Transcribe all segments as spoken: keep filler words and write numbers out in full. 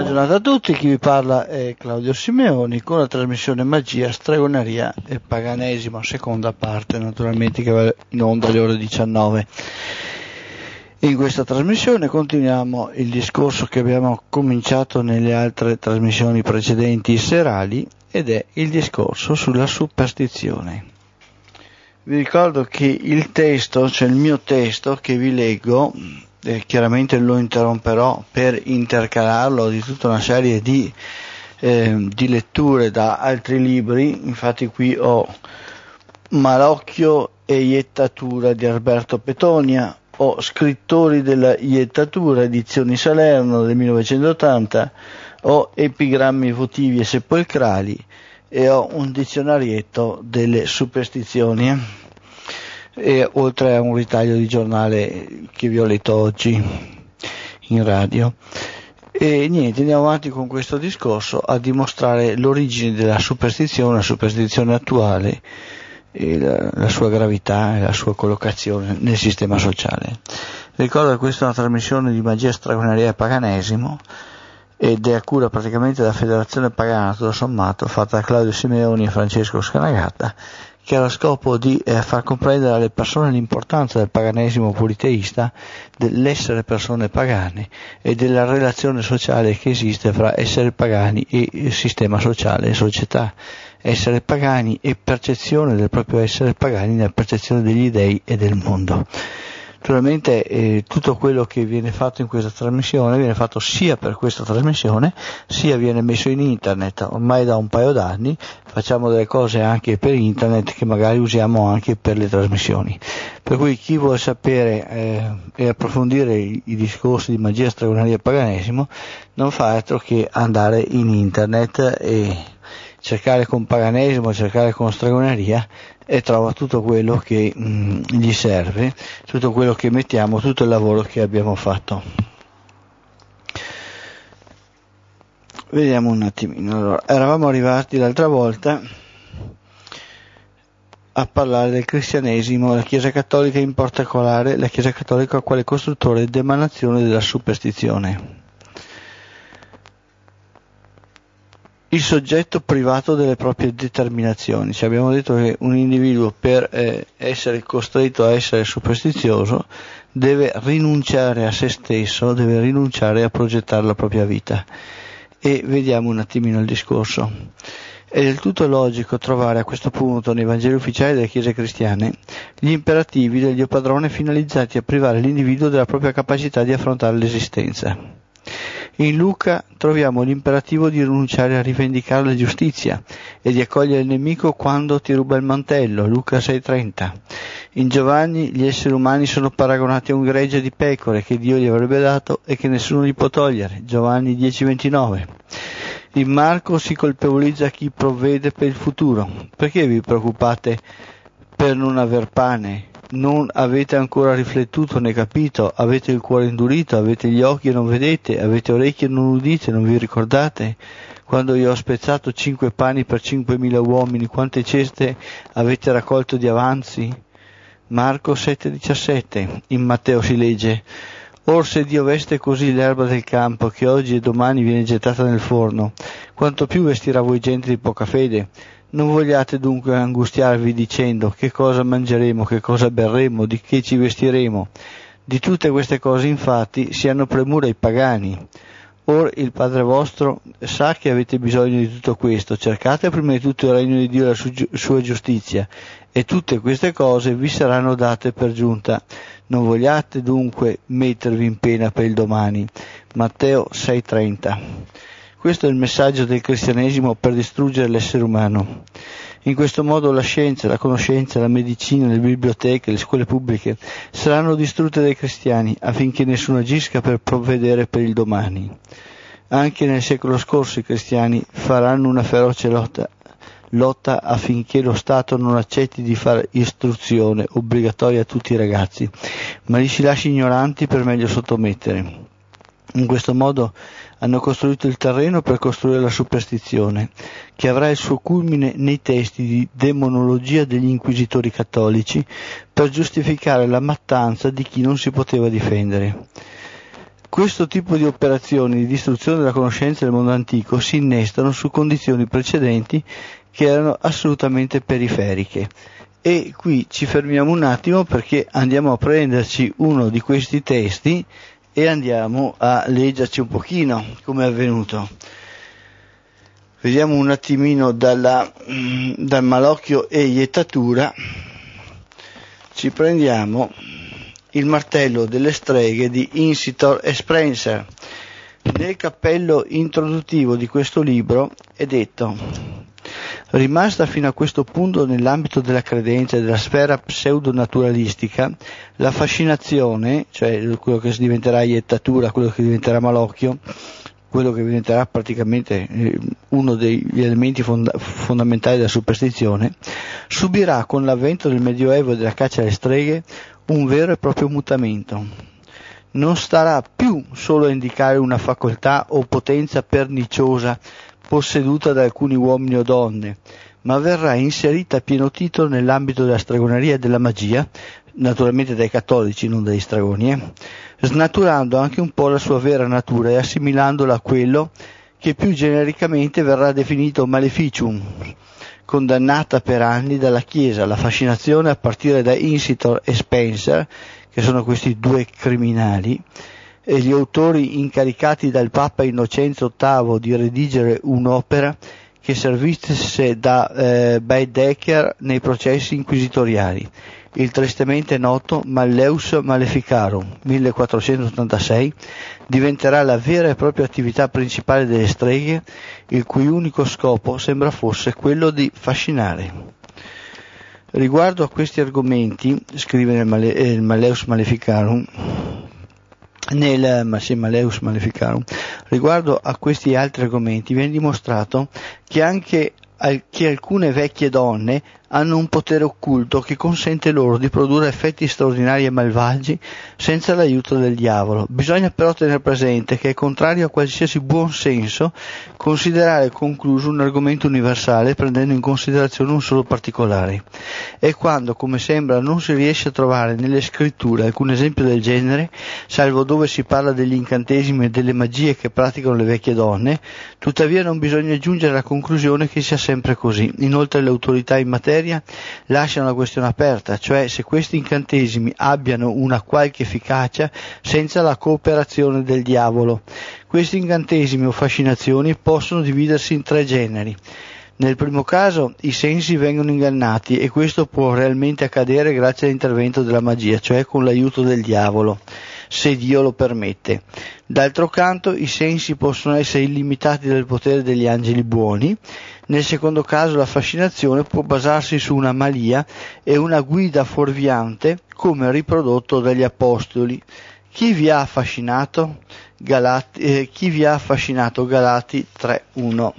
giornata a tutti, chi vi parla è Claudio Simeoni con la trasmissione Magia, Stregoneria e Paganesimo, seconda parte naturalmente, che va in onda alle ore diciannove. In questa trasmissione continuiamo il discorso che abbiamo cominciato nelle altre trasmissioni precedenti serali, ed è il discorso sulla superstizione. Vi ricordo che il testo, cioè il mio testo che vi leggo, eh, chiaramente lo interromperò per intercalarlo di tutta una serie di, eh, di letture da altri libri. Infatti qui ho Malocchio e Iettatura di Alberto Petonia, ho Scrittori della Iettatura, edizioni Salerno del millenovecentottanta, ho Epigrammi votivi e sepolcrali e ho un dizionarietto delle superstizioni, e oltre a un ritaglio di giornale che vi ho letto oggi in radio. E niente, andiamo avanti con questo discorso a dimostrare l'origine della superstizione, la superstizione attuale, e la, la sua gravità e la sua collocazione nel sistema sociale. Ricordo che questa è una trasmissione di Magia, Stregoneria e Paganesimo, ed è a cura praticamente della Federazione Pagana, tutto sommato, fatta da Claudio Simeoni e Francesco Scanagata, che ha lo scopo di eh, far comprendere alle persone l'importanza del paganesimo politeista, dell'essere persone pagane e della relazione sociale che esiste fra essere pagani e il sistema sociale e società, essere pagani e percezione del proprio essere pagani nella percezione degli dei e del mondo. Naturalmente eh, tutto quello che viene fatto in questa trasmissione viene fatto sia per questa trasmissione, sia viene messo in internet. Ormai da un paio d'anni facciamo delle cose anche per internet che magari usiamo anche per le trasmissioni. Per cui chi vuole sapere eh, e approfondire i, i discorsi di Magia, Stregoneria e Paganesimo non fa altro che andare in internet e cercare con Paganesimo, cercare con Stregoneria, e trova tutto quello che mh, gli serve, tutto quello che mettiamo, tutto il lavoro che abbiamo fatto. Vediamo un attimino. Allora, eravamo arrivati l'altra volta a parlare del cristianesimo, la Chiesa Cattolica, in particolare la Chiesa Cattolica quale costruttore ed emanazione della superstizione. Il soggetto privato delle proprie determinazioni. Ci abbiamo detto che un individuo, per eh, essere costretto a essere superstizioso, deve rinunciare a se stesso, deve rinunciare a progettare la propria vita. E vediamo un attimino il discorso. È del tutto logico trovare a questo punto nei Vangeli ufficiali delle Chiese cristiane gli imperativi del Dio Padrone finalizzati a privare l'individuo della propria capacità di affrontare l'esistenza. In Luca troviamo l'imperativo di rinunciare a rivendicare la giustizia e di accogliere il nemico quando ti ruba il mantello, Luca sei trenta. In Giovanni gli esseri umani sono paragonati a un gregge di pecore che Dio gli avrebbe dato e che nessuno gli può togliere, Giovanni dieci ventinove. In Marco si colpevolizza chi provvede per il futuro. Perché vi preoccupate per non aver pane? Non avete ancora riflettuto né capito? Avete il cuore indurito? Avete gli occhi e non vedete? Avete orecchie e non udite? Non vi ricordate? Quando io ho spezzato cinque pani per cinquemila uomini, quante ceste avete raccolto di avanzi? Marco sette diciassette. In Matteo si legge: Or se Dio veste così l'erba del campo, che oggi e domani viene gettata nel forno, quanto più vestirà voi gente di poca fede? Non vogliate dunque angustiarvi dicendo: che cosa mangeremo, che cosa berremo, di che ci vestiremo? Di tutte queste cose infatti si hanno premura i pagani. Or il Padre vostro sa che avete bisogno di tutto questo. Cercate prima di tutto il regno di Dio e la sua giustizia, e tutte queste cose vi saranno date per giunta. Non vogliate dunque mettervi in pena per il domani. Matteo sei trenta. Questo è il messaggio del cristianesimo per distruggere l'essere umano. In questo modo la scienza, la conoscenza, la medicina, le biblioteche, le scuole pubbliche saranno distrutte dai cristiani affinché nessuno agisca per provvedere per il domani. Anche nel secolo scorso i cristiani faranno una feroce lotta, lotta affinché lo Stato non accetti di fare istruzione obbligatoria a tutti i ragazzi, ma li si lasci ignoranti per meglio sottomettere. In questo modo hanno costruito il terreno per costruire la superstizione, che avrà il suo culmine nei testi di demonologia degli inquisitori cattolici per giustificare la mattanza di chi non si poteva difendere. Questo tipo di operazioni di distruzione della conoscenza del mondo antico si innestano su condizioni precedenti che erano assolutamente periferiche. E qui ci fermiamo un attimo perché andiamo a prenderci uno di questi testi e andiamo a leggerci un pochino come è avvenuto. Vediamo un attimino dalla, dal Malocchio e Iettatura, ci prendiamo il martello delle streghe di Insitor e Spencer. Nel cappello introduttivo di questo libro è detto: rimasta fino a questo punto nell'ambito della credenza e della sfera pseudonaturalistica, la fascinazione, cioè quello che diventerà Iettatura, quello che diventerà Malocchio, quello che diventerà praticamente uno degli elementi fonda- fondamentali della superstizione, subirà con l'avvento del Medioevo e della caccia alle streghe un vero e proprio mutamento. Non starà più solo a indicare una facoltà o potenza perniciosa posseduta da alcuni uomini o donne, ma verrà inserita a pieno titolo nell'ambito della stregoneria e della magia, naturalmente dai cattolici, non dagli stregoni, eh? snaturando anche un po' la sua vera natura e assimilandola a quello che più genericamente verrà definito maleficium, condannata per anni dalla Chiesa. La fascinazione, a partire da Insitor e Spencer, che sono questi due criminali, e gli autori incaricati dal Papa Innocenzo ottavo di redigere un'opera che servisse da eh, Baedeker nei processi inquisitoriali, il tristemente noto Malleus Maleficarum millequattrocentottantasei, diventerà la vera e propria attività principale delle streghe, il cui unico scopo sembra fosse quello di fascinare. Riguardo a questi argomenti, scrive nel Male, eh, Malleus Maleficarum, nel ma sì, Malleus Maleficarum, riguardo a questi altri argomenti viene dimostrato che anche che alcune vecchie donne hanno un potere occulto che consente loro di produrre effetti straordinari e malvagi senza l'aiuto del diavolo. Bisogna però tenere presente che è contrario a qualsiasi buon senso considerare concluso un argomento universale prendendo in considerazione un solo particolare. E quando, come sembra, non si riesce a trovare nelle scritture alcun esempio del genere, salvo dove si parla degli incantesimi e delle magie che praticano le vecchie donne, tuttavia non bisogna giungere alla conclusione che sia sempre così. Inoltre le autorità in materia lasciano la questione aperta, cioè se questi incantesimi abbiano una qualche efficacia senza la cooperazione del diavolo. Questi incantesimi o fascinazioni possono dividersi in tre generi. Nel primo caso i sensi vengono ingannati e questo può realmente accadere grazie all'intervento della magia, cioè con l'aiuto del diavolo, se Dio lo permette. D'altro canto i sensi possono essere illimitati dal potere degli angeli buoni. Nel secondo caso la fascinazione può basarsi su una malia e una guida fuorviante come riprodotto dagli apostoli. Chi vi ha affascinato? Galati, eh, chi vi ha affascinato? Galati tre uno.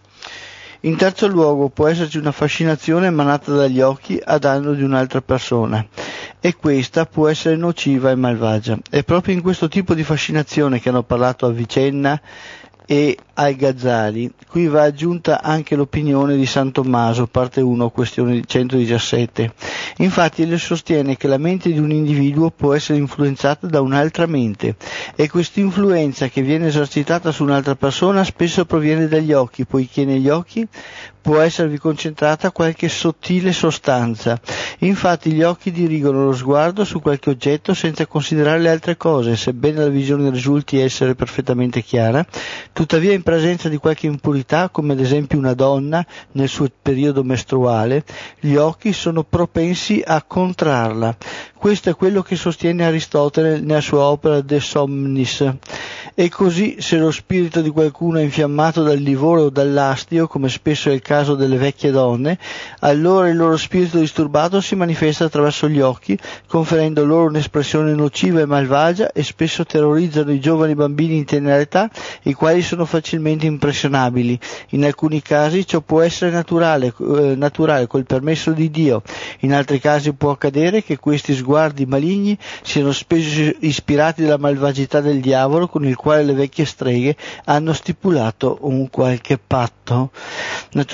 In terzo luogo può esserci una fascinazione emanata dagli occhi a danno di un'altra persona e questa può essere nociva e malvagia. È proprio in questo tipo di fascinazione che hanno parlato a Vicenna e ai Gazzali. Qui va aggiunta anche l'opinione di San Tommaso, parte uno, questione centodiciassette. Infatti egli sostiene che la mente di un individuo può essere influenzata da un'altra mente e questa influenza che viene esercitata su un'altra persona spesso proviene dagli occhi, poiché negli occhi può esservi concentrata qualche sottile sostanza. Infatti gli occhi dirigono lo sguardo su qualche oggetto senza considerare le altre cose, sebbene la visione risulti essere perfettamente chiara. Tuttavia in presenza di qualche impurità, come ad esempio una donna nel suo periodo mestruale, gli occhi sono propensi a contrarla. Questo è quello che sostiene Aristotele nella sua opera De Somnis. E così, se lo spirito di qualcuno è infiammato dal livore o dall'astio, come spesso è il caso delle vecchie donne, allora il loro spirito disturbato si manifesta attraverso gli occhi, conferendo loro un'espressione nociva e malvagia, e spesso terrorizzano i giovani bambini in tenera età, i quali sono facilmente impressionabili. In alcuni casi ciò può essere naturale, eh, naturale col permesso di Dio, in altri casi può accadere che questi sguardi maligni siano spesso ispirati dalla malvagità del diavolo con il quale le vecchie streghe hanno stipulato un qualche patto. Naturalmente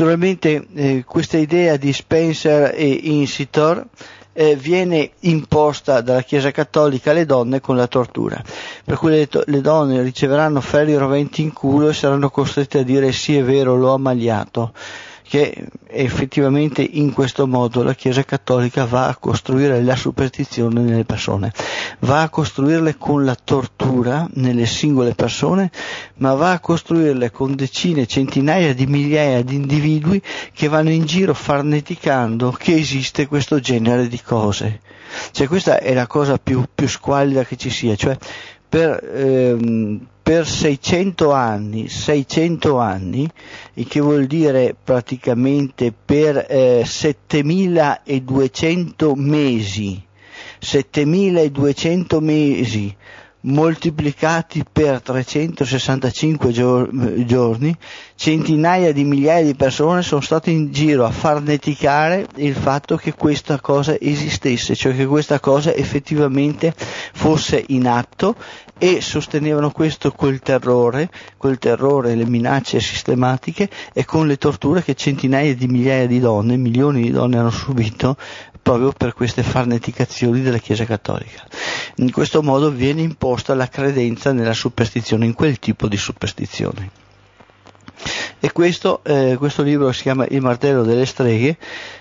Naturalmente eh, questa idea di Spencer e Insitor eh, viene imposta dalla Chiesa Cattolica alle donne con la tortura, per cui le, to- le donne riceveranno ferri roventi in culo e saranno costrette a dire sì, è vero, l'ho ammaliato, che effettivamente in questo modo la Chiesa Cattolica va a costruire la superstizione nelle persone, va a costruirle con la tortura nelle singole persone, ma va a costruirle con decine, centinaia di migliaia di individui che vanno in giro farneticando che esiste questo genere di cose. Cioè questa è la cosa più, più squallida che ci sia, cioè per, ehm, per seicento anni, seicento anni, il che vuol dire praticamente per eh, settemiladuecento mesi, settemiladuecento mesi moltiplicati per trecentosessantacinque gior- giorni, centinaia di migliaia di persone sono state in giro a farneticare il fatto che questa cosa esistesse, cioè che questa cosa effettivamente fosse in atto, e sostenevano questo col terrore, col terrore e le minacce sistematiche e con le torture che centinaia di migliaia di donne, milioni di donne hanno subito proprio per queste farneticazioni della Chiesa Cattolica. In questo modo viene imposta la credenza nella superstizione, in quel tipo di superstizione. E questo, eh, questo libro si chiama Il martello delle streghe,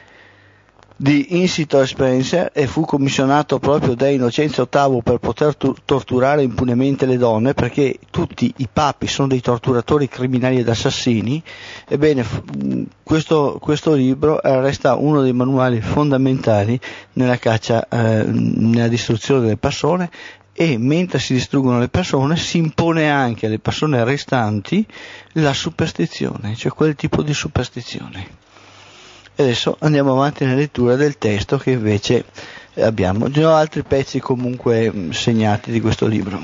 di Insitor e Spencer, e fu commissionato proprio da Innocenzio ottavo per poter tu- torturare impunemente le donne, perché tutti i papi sono dei torturatori, criminali ed assassini. Ebbene, f- questo, questo libro eh, resta uno dei manuali fondamentali nella caccia, eh, nella distruzione delle persone, e mentre si distruggono le persone si impone anche alle persone restanti la superstizione, cioè quel tipo di superstizione. E adesso andiamo avanti nella lettura del testo che invece abbiamo. Ne ho altri pezzi comunque mh, segnati di questo libro.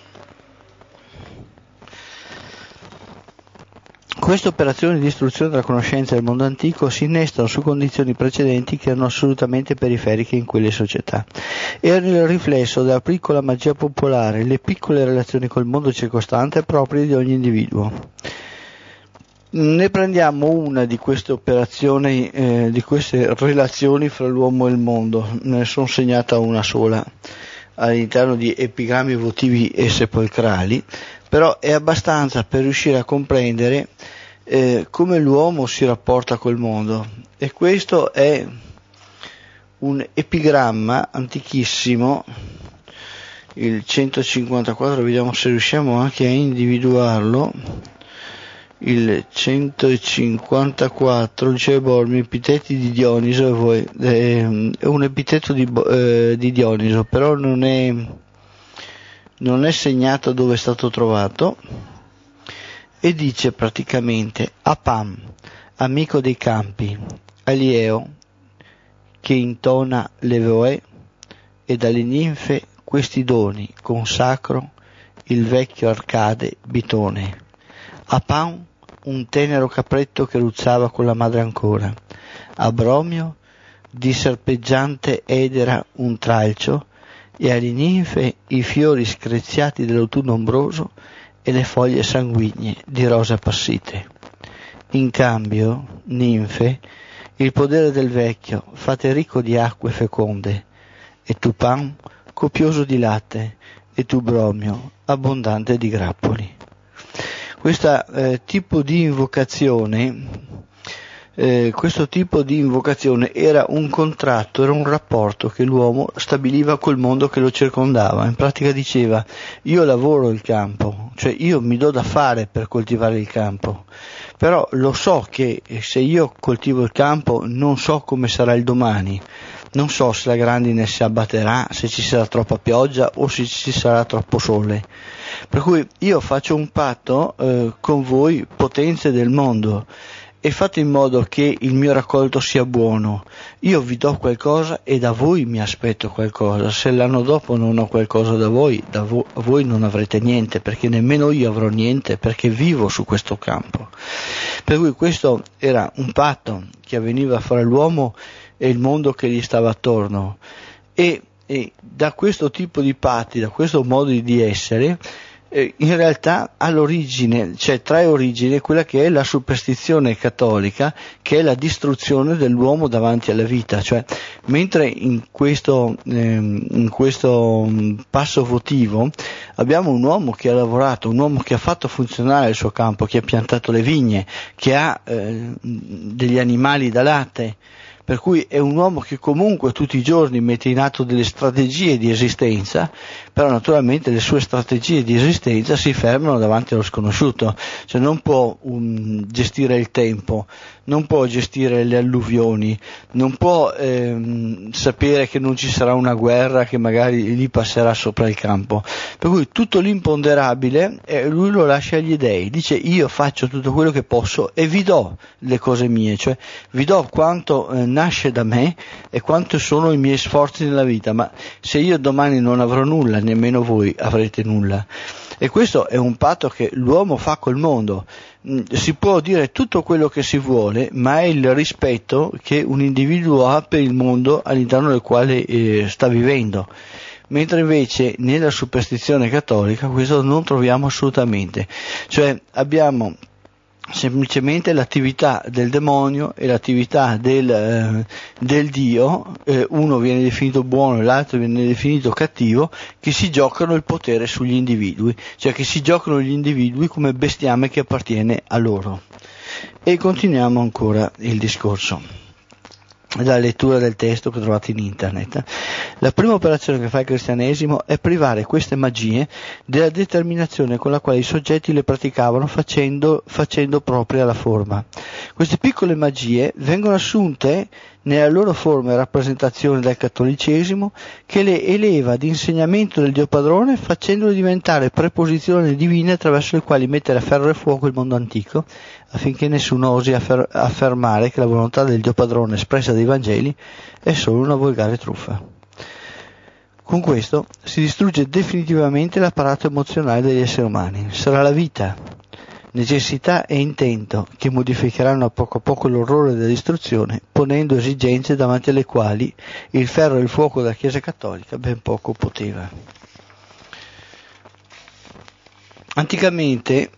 Queste operazioni di distruzione della conoscenza del mondo antico si innestano su condizioni precedenti che erano assolutamente periferiche in quelle società. Erano il riflesso della piccola magia popolare, le piccole relazioni col mondo circostante proprie di ogni individuo. Ne prendiamo una di queste operazioni, eh, di queste relazioni fra l'uomo e il mondo. Ne sono segnata una sola all'interno di Epigrammi votivi e sepolcrali, però è abbastanza per riuscire a comprendere eh, come l'uomo si rapporta col mondo. E questo è un epigramma antichissimo, il centocinquantaquattro, vediamo se riusciamo anche a individuarlo. Il centocinquantaquattro dice Bormi, epiteti di Dioniso, e voi, eh, è un epiteto di, eh, di Dioniso, però non è, non è segnato dove è stato trovato, e dice praticamente: Apam, amico dei campi, Alieo, che intona le voe, e dalle ninfe questi doni consacro il vecchio Arcade Bitone. Apam, un tenero capretto che ruzzava con la madre ancora. A Bromio, di serpeggiante edera un tralcio, e alle ninfe i fiori screziati dell'autunno ombroso e le foglie sanguigne di rosa appassite. In cambio, ninfe, il podere del vecchio, fate ricco di acque feconde, e tu Pan, copioso di latte, e tu Bromio, abbondante di grappoli. Questo eh, tipo di invocazione, eh, questo tipo di invocazione era un contratto, era un rapporto che l'uomo stabiliva col mondo che lo circondava. In pratica diceva: io lavoro il campo, cioè io mi do da fare per coltivare il campo, però lo so che se io coltivo il campo non so come sarà il domani. Non so se la grandine si abbatterà, se ci sarà troppa pioggia o se ci sarà troppo sole. Per cui io faccio un patto eh, con voi, potenze del mondo, e fate in modo che il mio raccolto sia buono. Io vi do qualcosa e da voi mi aspetto qualcosa. Se l'anno dopo non ho qualcosa da voi, da vo- voi non avrete niente, perché nemmeno io avrò niente, perché vivo su questo campo. Per cui questo era un patto che avveniva fra l'uomo e il mondo che gli stava attorno, e, e da questo tipo di patti, da questo modo di essere, eh, in realtà all'origine, cioè trae origine quella che è la superstizione cattolica, che è la distruzione dell'uomo davanti alla vita, cioè mentre in questo, ehm, in questo mh, passo votivo abbiamo un uomo che ha lavorato, un uomo che ha fatto funzionare il suo campo, che ha piantato le vigne, che ha eh, degli animali da latte, per cui è un uomo che comunque tutti i giorni mette in atto delle strategie di esistenza, però naturalmente le sue strategie di esistenza si fermano davanti allo sconosciuto, cioè non può um, gestire il tempo, non può gestire le alluvioni, non può ehm, sapere che non ci sarà una guerra che magari gli passerà sopra il campo, per cui tutto l'imponderabile eh, lui lo lascia agli dèi, dice io faccio tutto quello che posso e vi do le cose mie, cioè vi do quanto eh, nasce da me e quanto sono i miei sforzi nella vita, ma se io domani non avrò nulla, nemmeno voi avrete nulla. E questo è un patto che l'uomo fa col mondo. Si può dire tutto quello che si vuole, ma è il rispetto che un individuo ha per il mondo all'interno del quale eh, sta vivendo. Mentre invece nella superstizione cattolica questo non troviamo assolutamente. Cioè abbiamo semplicemente l'attività del demonio e l'attività del, eh, del Dio, eh, uno viene definito buono e l'altro viene definito cattivo, che si giocano il potere sugli individui, cioè che si giocano gli individui come bestiame che appartiene a loro. E continuiamo ancora il discorso. La lettura del testo che trovate in internet. La prima operazione che fa il cristianesimo è privare queste magie della determinazione con la quale i soggetti le praticavano facendo, facendo propria la forma. Queste piccole magie vengono assunte nella loro forma e rappresentazione dal cattolicesimo, che le eleva ad insegnamento del Dio Padrone facendole diventare preposizioni divine attraverso le quali mettere a ferro e fuoco il mondo antico, affinché nessuno osi affer- affermare che la volontà del Dio Padrone espressa dai Vangeli è solo una volgare truffa. Con questo si distrugge definitivamente l'apparato emozionale degli esseri umani. Sarà la vita, necessità e intento che modificheranno a poco a poco l'orrore della distruzione, ponendo esigenze davanti alle quali il ferro e il fuoco della Chiesa Cattolica ben poco poteva. Anticamente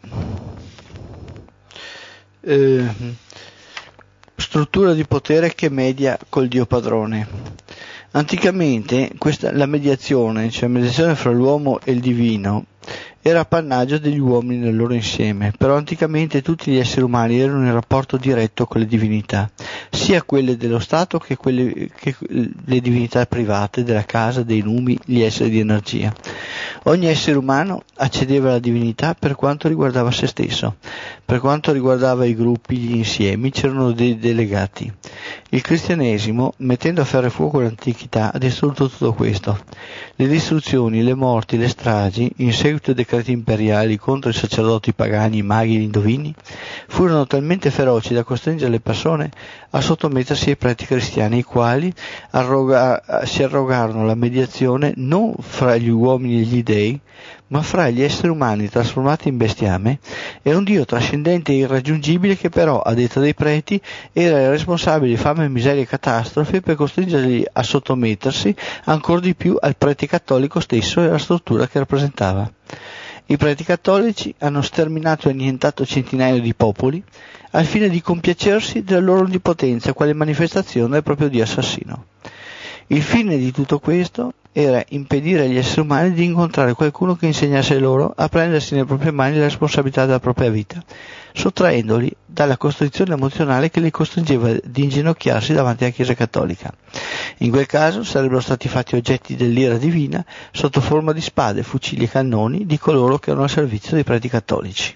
eh, struttura di potere che media col Dio Padrone. Anticamente questa, la mediazione, cioè la mediazione fra l'uomo e il divino, era appannaggio degli uomini nel loro insieme, però anticamente tutti gli esseri umani erano in rapporto diretto con le divinità, sia quelle dello Stato che, quelle, che le divinità private della casa, dei numi, gli esseri di energia. Ogni essere umano accedeva alla divinità per quanto riguardava se stesso, per quanto riguardava i gruppi, gli insiemi, c'erano dei delegati. Il cristianesimo, mettendo a ferro e fuoco l'antichità, ha distrutto tutto questo. Le distruzioni, le morti, le stragi, in seguito ai decreti imperiali contro i sacerdoti pagani, i maghi e gli indovini, furono talmente feroci da costringere le persone a sottomettersi ai preti cristiani, i quali arroga- si arrogarono la mediazione non fra gli uomini e gli dei, ma fra gli esseri umani trasformati in bestiame, e un Dio trascendente e irraggiungibile che però, a detta dei preti, era il responsabile di fame, miseria e catastrofe per costringerli a sottomettersi ancor di più al prete cattolico stesso e alla struttura che rappresentava. I preti cattolici hanno sterminato e annientato centinaia di popoli al fine di compiacersi della loro onnipotenza quale manifestazione del proprio Dio assassino. Il fine di tutto questo era impedire agli esseri umani di incontrare qualcuno che insegnasse loro a prendersi nelle proprie mani la responsabilità della propria vita, sottraendoli dalla costrizione emozionale che li costringeva ad inginocchiarsi davanti alla Chiesa Cattolica. In quel caso sarebbero stati fatti oggetti dell'ira divina sotto forma di spade, fucili e cannoni di coloro che erano al servizio dei preti cattolici.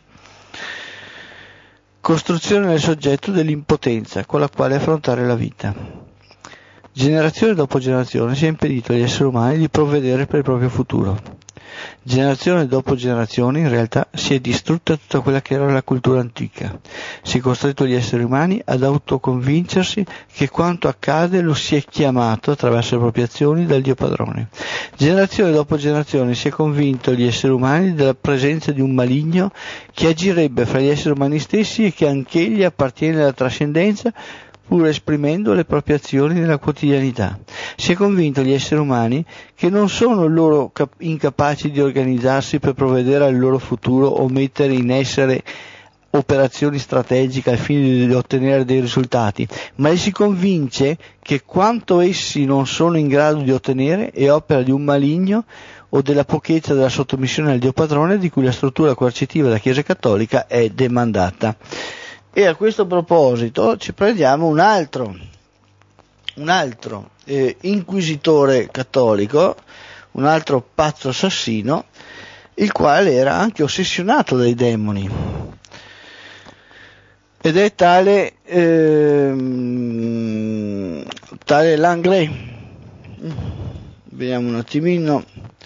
Costruzione nel soggetto dell'impotenza con la quale affrontare la vita. Generazione dopo generazione si è impedito agli esseri umani di provvedere per il proprio futuro. Generazione dopo generazione in realtà si è distrutta tutta quella che era la cultura antica. Si è costretto gli esseri umani ad autoconvincersi che quanto accade lo si è chiamato attraverso le proprie azioni dal Dio Padrone. Generazione dopo generazione si è convinto gli esseri umani della presenza di un maligno che agirebbe fra gli esseri umani stessi e che anch'egli appartiene alla trascendenza, pur esprimendo le proprie azioni nella quotidianità. Si è convinto gli esseri umani che non sono loro cap- incapaci di organizzarsi per provvedere al loro futuro o mettere in essere operazioni strategiche al fine di ottenere dei risultati, ma li si convince che quanto essi non sono in grado di ottenere è opera di un maligno o della pochezza della sottomissione al Dio padrone di cui la struttura coercitiva della Chiesa Cattolica è demandata. E a questo proposito ci prendiamo un altro un altro eh, inquisitore cattolico, un altro pazzo assassino, il quale era anche ossessionato dai demoni, ed è tale ehm, tale Langley. Vediamo un attimino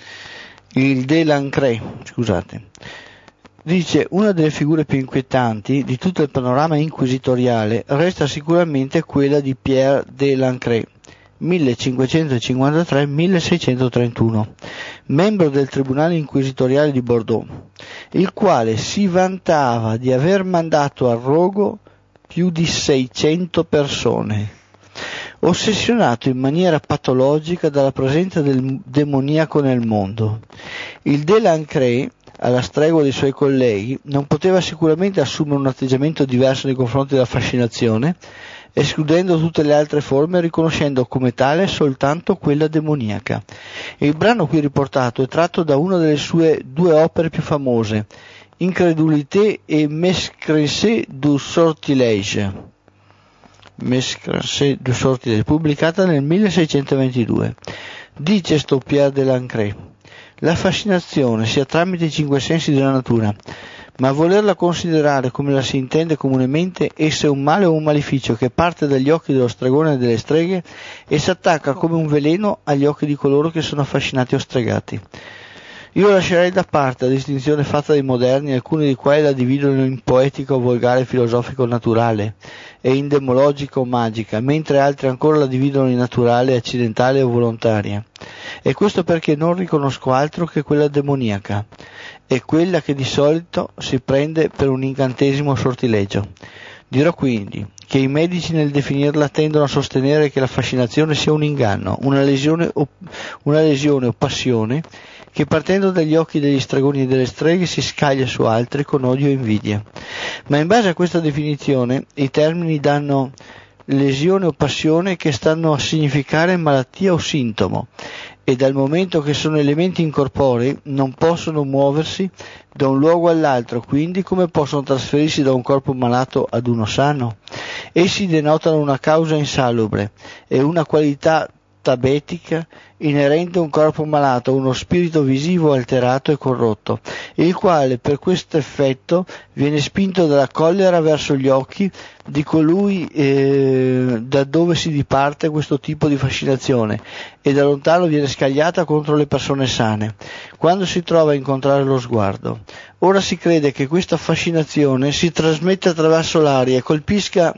il De Lancret, scusate. Dice: una delle figure più inquietanti di tutto il panorama inquisitoriale resta sicuramente quella di Pierre de Lancret, millecinquecentocinquantatré milleseicentotrentuno, membro del Tribunale Inquisitoriale di Bordeaux, il quale si vantava di aver mandato al rogo più di seicento persone, ossessionato in maniera patologica dalla presenza del demoniaco nel mondo. Il De Lancret, alla stregua dei suoi colleghi, non poteva sicuramente assumere un atteggiamento diverso nei confronti della fascinazione, escludendo tutte le altre forme e riconoscendo come tale soltanto quella demoniaca. Il brano qui riportato è tratto da una delle sue due opere più famose, Incrédulité et Mescrense du Sortilège, Mescrense du Sortilège, pubblicata nel milleseicentoventidue. Dice sto Pierre de Lancret: la fascinazione, sia tramite i cinque sensi della natura, ma a volerla considerare come la si intende comunemente, essa è un male o un maleficio che parte dagli occhi dello stregone e delle streghe e si attacca come un veleno agli occhi di coloro che sono affascinati o stregati. Io lascerei da parte la distinzione fatta dai moderni, alcuni di quali la dividono in poetica o volgare filosofico naturale e in demologica o magica, mentre altri ancora la dividono in naturale, accidentale o volontaria. E questo perché non riconosco altro che quella demoniaca, e quella che di solito si prende per un incantesimo sortilegio. Dirò quindi che i medici nel definirla tendono a sostenere che la fascinazione sia un inganno, una lesione o, una lesione o passione che partendo dagli occhi degli stregoni e delle streghe si scaglia su altri con odio e invidia. Ma in base a questa definizione i termini danno lesione o passione che stanno a significare malattia o sintomo, e dal momento che sono elementi incorporei non possono muoversi da un luogo all'altro, quindi come possono trasferirsi da un corpo malato ad uno sano? Essi denotano una causa insalubre e una qualità tabetica inerente a un corpo malato, uno spirito visivo alterato e corrotto, il quale per questo effetto viene spinto dalla collera verso gli occhi di colui eh, da dove si diparte questo tipo di fascinazione, e da lontano viene scagliata contro le persone sane, quando si trova a incontrare lo sguardo. Ora si crede che questa fascinazione si trasmetta attraverso l'aria e colpisca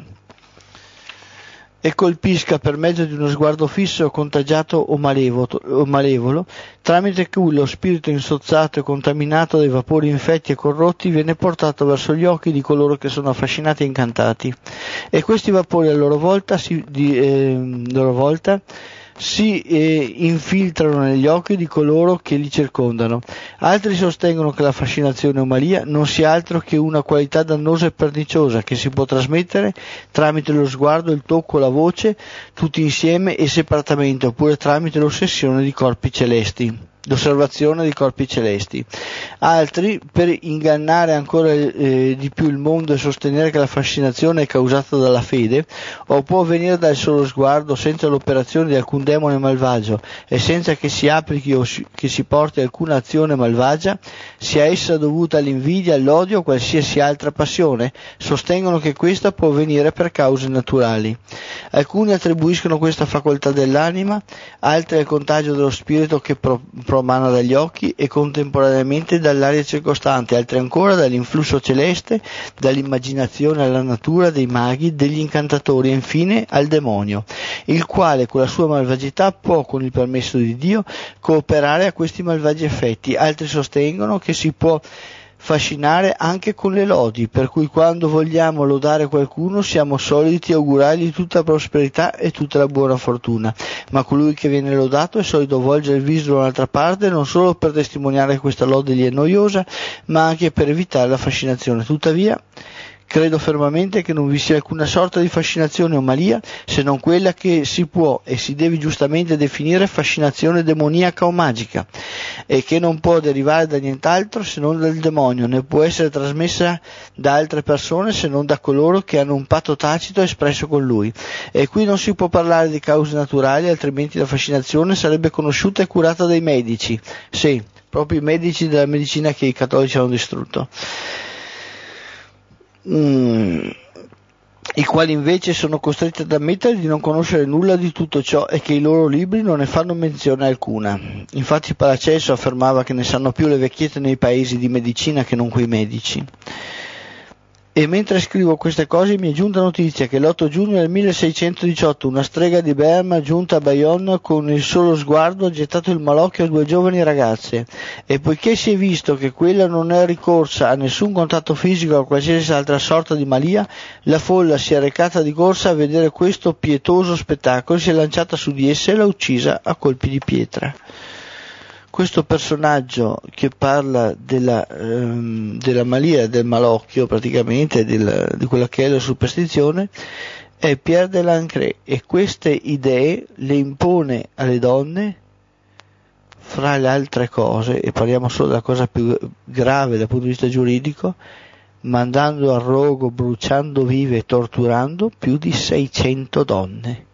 e colpisca per mezzo di uno sguardo fisso, contagiato o malevolo, o malevolo, tramite cui lo spirito insozzato e contaminato dai vapori infetti e corrotti viene portato verso gli occhi di coloro che sono affascinati e incantati, e questi vapori a loro volta si, di, eh, loro volta, si eh, infiltrano negli occhi di coloro che li circondano. Altri sostengono che la fascinazione o malia non sia altro che una qualità dannosa e perniciosa che si può trasmettere tramite lo sguardo, il tocco, la voce, tutti insieme e separatamente, oppure tramite l'ossessione di corpi celesti. L'osservazione di corpi celesti. Altri, per ingannare ancora eh, di più il mondo e sostenere che la fascinazione è causata dalla fede, o può venire dal solo sguardo senza l'operazione di alcun demone malvagio e senza che si applichi o si, che si porti alcuna azione malvagia, sia essa dovuta all'invidia, all'odio o qualsiasi altra passione, sostengono che questa può venire per cause naturali. Alcuni attribuiscono questa facoltà dell'anima, altri al contagio dello spirito che pro, promana dagli occhi e contemporaneamente dall'aria circostante, altri ancora dall'influsso celeste, dall'immaginazione alla natura, dei maghi, degli incantatori e infine al demonio, il quale con la sua malvagità può, con il permesso di Dio, cooperare a questi malvagi effetti. Altri sostengono che si può fascinare anche con le lodi, per cui quando vogliamo lodare qualcuno siamo soliti augurargli tutta prosperità e tutta la buona fortuna, ma colui che viene lodato è solito volgere il viso da un'altra parte, non solo per testimoniare che questa lode gli è noiosa, ma anche per evitare la fascinazione. Tuttavia, credo fermamente che non vi sia alcuna sorta di fascinazione o malia, se non quella che si può e si deve giustamente definire fascinazione demoniaca o magica, e che non può derivare da nient'altro se non dal demonio, né può essere trasmessa da altre persone se non da coloro che hanno un patto tacito espresso con lui. E qui non si può parlare di cause naturali, altrimenti la fascinazione sarebbe conosciuta e curata dai medici, sì, proprio i medici della medicina che i cattolici hanno distrutto. Mm. I quali invece sono costretti ad ammettere di non conoscere nulla di tutto ciò e che i loro libri non ne fanno menzione alcuna. Infatti Paracelso affermava che ne sanno più le vecchiette nei paesi di medicina che non quei medici. E mentre scrivo queste cose mi è giunta notizia che l'otto giugno del milleseicentodiciotto una strega di Berma, giunta a Bayonne, con il solo sguardo ha gettato il malocchio a due giovani ragazze, e poiché si è visto che quella non è ricorsa a nessun contatto fisico o a qualsiasi altra sorta di malia, la folla si è recata di corsa a vedere questo pietoso spettacolo, si è lanciata su di essa e l'ha uccisa a colpi di pietra. Questo personaggio che parla della, ehm, della malia, del malocchio praticamente, del, di quella che è la superstizione, è Pierre de Lancret, e queste idee le impone alle donne, fra le altre cose, e parliamo solo della cosa più grave dal punto di vista giuridico, mandando al rogo, bruciando vive e torturando più di seicento donne.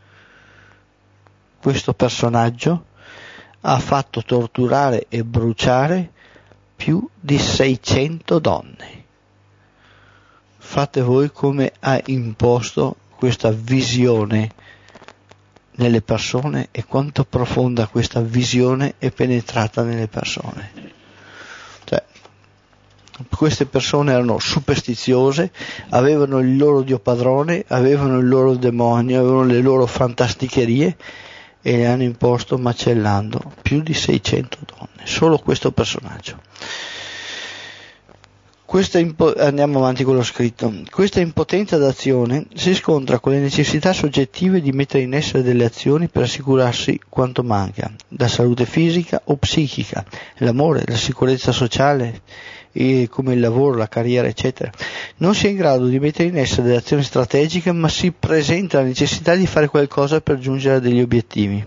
Questo personaggio ha fatto torturare e bruciare più di seicento donne. Fate voi come ha imposto questa visione nelle persone e quanto profonda questa visione è penetrata nelle persone. Cioè, queste persone erano superstiziose, avevano il loro dio padrone, avevano il loro demonio, avevano le loro fantasticherie, e le hanno imposto macellando più di seicento donne, solo questo personaggio. Questa impo- andiamo avanti con lo scritto. Questa impotenza d'azione si scontra con le necessità soggettive di mettere in essere delle azioni per assicurarsi quanto manca, da salute fisica o psichica, l'amore, la sicurezza sociale, e come il lavoro, la carriera, eccetera. Non si è in grado di mettere in essere delle azioni strategiche, ma si presenta la necessità di fare qualcosa per giungere a degli obiettivi.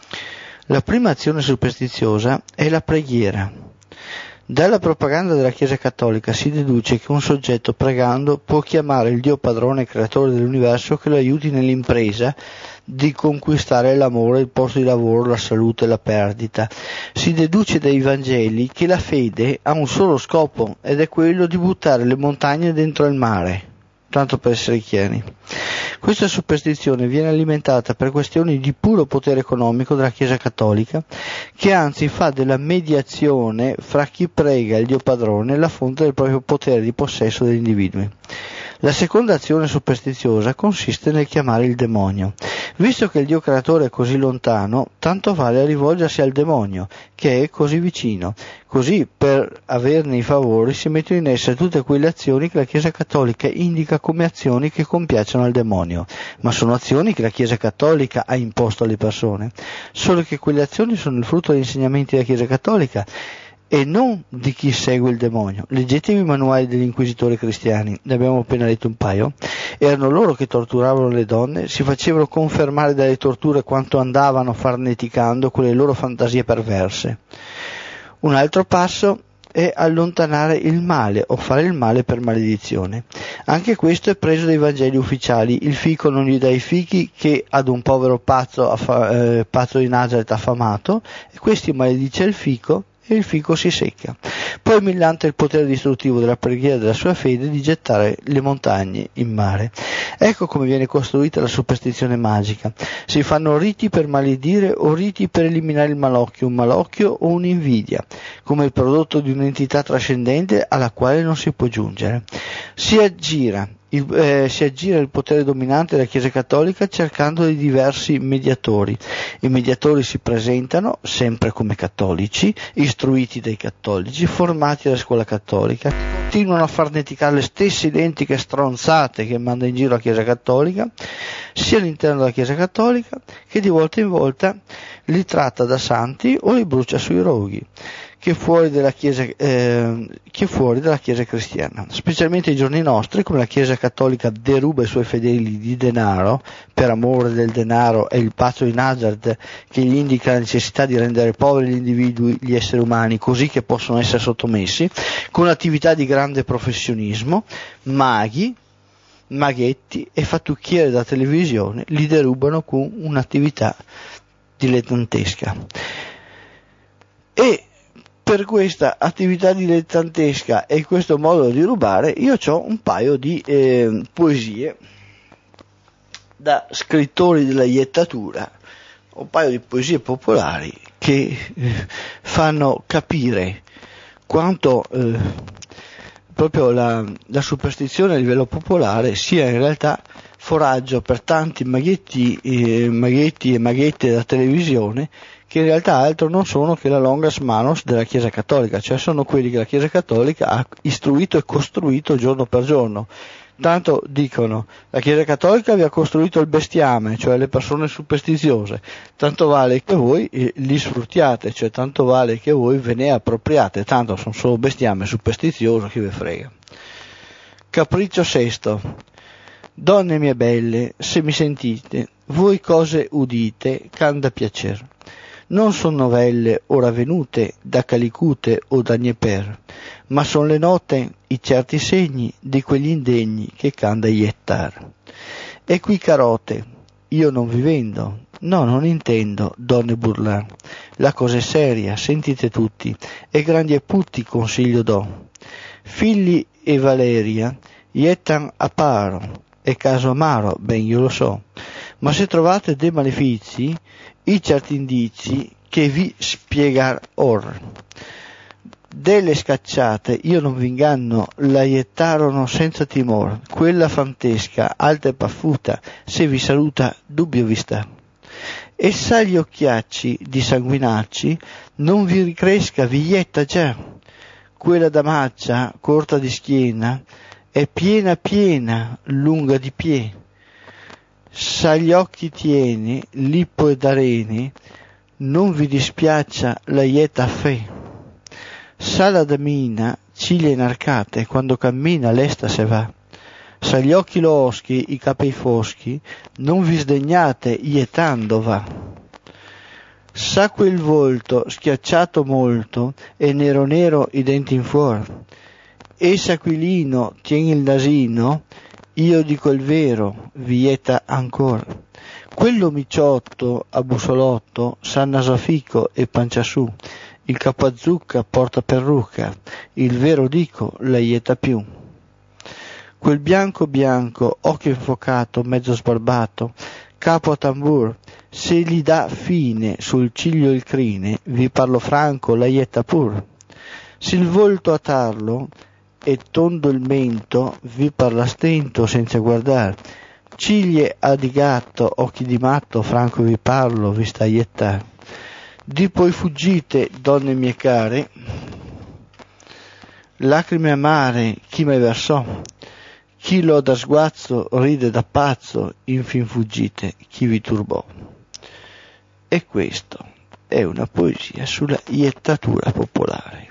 La prima azione superstiziosa è la preghiera. Dalla propaganda della Chiesa Cattolica si deduce che un soggetto pregando può chiamare il Dio padrone e creatore dell'universo che lo aiuti nell'impresa di conquistare l'amore, il posto di lavoro, la salute e la perdita. Si deduce dai Vangeli che la fede ha un solo scopo, ed è quello di buttare le montagne dentro il mare, tanto per essere chiari. Questa superstizione viene alimentata per questioni di puro potere economico della Chiesa Cattolica, che anzi fa della mediazione fra chi prega e il Dio padrone la fonte del proprio potere di possesso degli individui. La seconda azione superstiziosa consiste nel chiamare il demonio. Visto che il Dio creatore è così lontano, tanto vale rivolgersi al demonio, che è così vicino. Così, per averne i favori, si mettono in essere tutte quelle azioni che la Chiesa Cattolica indica come azioni che compiacciono al demonio, ma sono azioni che la Chiesa Cattolica ha imposto alle persone. Solo che quelle azioni sono il frutto degli insegnamenti della Chiesa Cattolica, e non di chi segue il demonio. Leggetevi i manuali degli inquisitori cristiani, ne abbiamo appena letto un paio. Erano loro che torturavano le donne, si facevano confermare dalle torture quanto andavano farneticando con le loro fantasie perverse. Un altro passo è allontanare il male o fare il male per maledizione. Anche questo è preso dai Vangeli ufficiali. Il fico non gli dà i fichi che ad un povero pazzo, affa- eh, pazzo di Nazaret affamato, e questi maledice il fico e il fico si secca. Poi millanta il potere distruttivo della preghiera della sua fede di gettare le montagne in mare. Ecco come viene costruita la superstizione magica. Si fanno riti per maledire o riti per eliminare il malocchio, un malocchio o un'invidia, come il prodotto di un'entità trascendente alla quale non si può giungere. Si aggira Il, eh, si aggira il potere dominante della Chiesa Cattolica cercando dei diversi mediatori. I mediatori si presentano sempre come cattolici, istruiti dai cattolici, formati dalla scuola cattolica, continuano a farneticare le stesse identiche stronzate che manda in giro la Chiesa Cattolica, sia all'interno della Chiesa Cattolica che di volta in volta li tratta da santi o li brucia sui roghi, che fuori della Chiesa, eh, che fuori dalla Chiesa cristiana, specialmente ai giorni nostri, come la Chiesa Cattolica deruba i suoi fedeli di denaro, per amore del denaro è il pazzo di Nazareth che gli indica la necessità di rendere poveri gli individui, gli esseri umani, così che possono essere sottomessi, con attività di grande professionismo, maghi, maghetti e fattucchiere da televisione li derubano con un'attività dilettantesca. E per questa attività dilettantesca e questo modo di rubare io ho un paio di eh, poesie da scrittori della iettatura, un paio di poesie popolari che eh, fanno capire quanto eh, proprio la, la superstizione a livello popolare sia in realtà foraggio per tanti maghetti, eh, maghetti e maghette da televisione, che in realtà altro non sono che la longas manos della Chiesa Cattolica, cioè sono quelli che la Chiesa Cattolica ha istruito e costruito giorno per giorno. Tanto dicono, la Chiesa Cattolica vi ha costruito il bestiame, cioè le persone superstiziose, tanto vale che voi eh, li sfruttiate, cioè tanto vale che voi ve ne appropriate, tanto sono solo bestiame superstizioso, chi ve frega. Capriccio sesto. Donne mie belle, se mi sentite, voi cose udite, c'han da piacer. Non son novelle ora venute da Calicute o da Dnieper, ma son le note i certi segni di quegli indegni che c'han da iettar. E qui carote, io non vi vendo, no, non intendo, donne burlar. La cosa è seria, sentite tutti, e grandi e putti consiglio do. Figli e Valeria iettan a paro, è caso amaro, ben io lo so, ma se trovate dei malefici, i certi indizi che vi spiegar or. Delle scacciate, io non vi inganno, la iettarono senza timor, quella fantesca, alta e paffuta, se vi saluta, dubbio vi sta. Essa gli occhiacci di sanguinacci, non vi ricresca, vi ietta già. Quella damaccia, corta di schiena, è piena piena, lunga di pie. Sa gli occhi tiene, lippo ed arene, non vi dispiaccia la ieta fe. Sa la damina, ciglia inarcate, quando cammina lesta se va. Sa gli occhi loschi, i capei foschi, non vi sdegnate, ietando va. Sa quel volto, schiacciato molto, e nero nero i denti in fuor. Essa aquilino, tien il nasino, io dico il vero, vieta ancora. Quello miciotto a bussolotto, sa nasofico e pancia su, il capo a zucca porta perrucca, il vero dico la ieta più. Quel bianco bianco, occhio infocato, mezzo sbarbato, capo a tambur, se gli dà fine sul ciglio il crine, vi parlo franco, la ieta pur. Se il volto a tarlo, e tondo il mento, vi parla stento senza guardar, ciglie a di gatto, occhi di matto, franco vi parlo, vi sta a iettar. Di poi fuggite, donne mie care, lacrime amare, chi mai versò, chi lo da sguazzo ride da pazzo, infin fuggite, chi vi turbò. E questo è una poesia sulla iettatura popolare.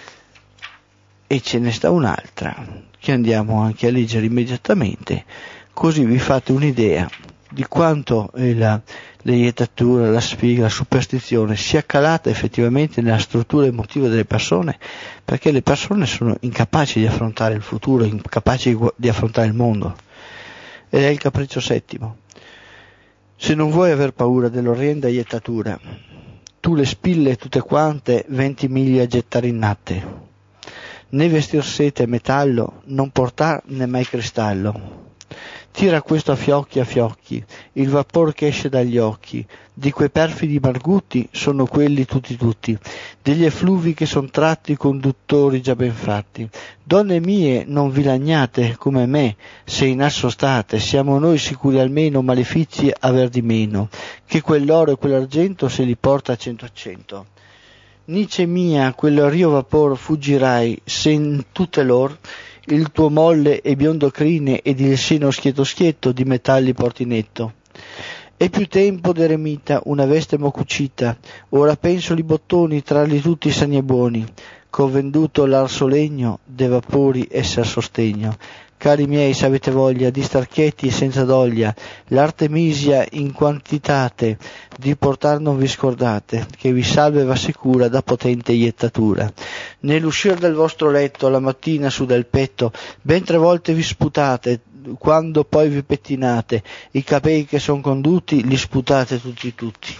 E ce ne sta un'altra che andiamo anche a leggere immediatamente, così vi fate un'idea di quanto la, la iettatura, la sfiga, la superstizione sia calata effettivamente nella struttura emotiva delle persone, perché le persone sono incapaci di affrontare il futuro, incapaci di, di affrontare il mondo. Ed è il capriccio settimo. Se non vuoi aver paura dell'orrenda iettatura, tu le spille tutte quante venti miglia a gettare in natte. Né vestir sete e metallo, non portar né mai cristallo. Tira questo a fiocchi a fiocchi, il vapor che esce dagli occhi, di quei perfidi margutti sono quelli tutti tutti, degli effluvi che son tratti conduttori già ben fatti. Donne mie, non vi lagnate come me, se in asso state, siamo noi sicuri almeno malefici aver di meno, che quell'oro e quell'argento se li porta a cento a cento. Nice mia, quel rio vapor fuggirai, se in tutte lor il tuo molle e biondo crine ed il seno schietto schietto di metalli porti netto. È più tempo d'eremita una veste mo cucita, ora penso li bottoni tra li tutti sani e buoni, c'ho venduto l'arso legno, de vapori esser sostegno. Cari miei, se avete voglia di star quieti e senza doglia, l'artemisia in quantitate di portar non vi scordate, che vi salve e v'assicura da potente iettatura. Nell'uscir del vostro letto la mattina su del petto, ben tre volte vi sputate, quando poi vi pettinate, i capelli che son conduti li sputate tutti tutti.